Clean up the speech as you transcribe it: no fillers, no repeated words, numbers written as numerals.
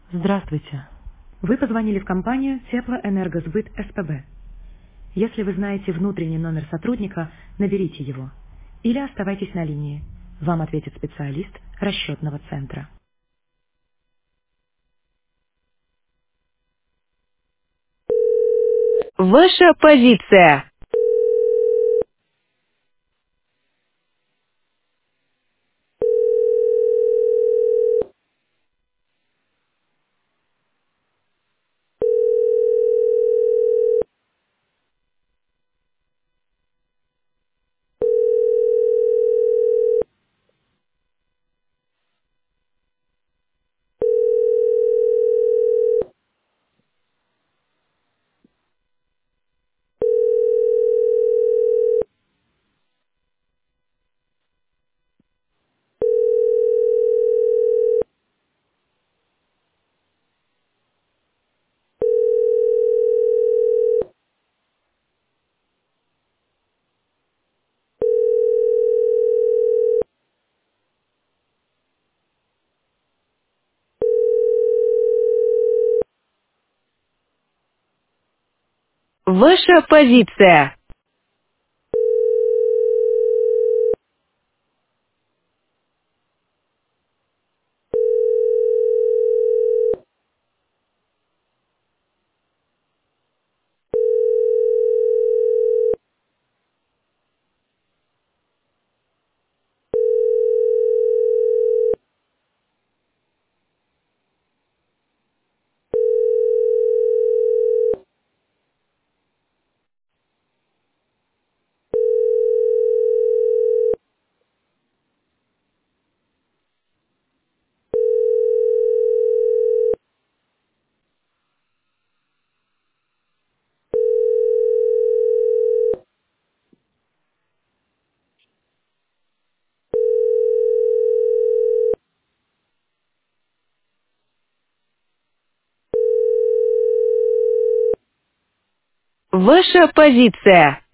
Здравствуйте. Вы позвонили в компанию Теплоэнергосбыт СПБ. Если вы знаете внутренний номер сотрудника, наберите его. Или оставайтесь на линии. Вам ответит специалист расчетного центра. Ваша позиция. Ваша позиция. Ваша позиция.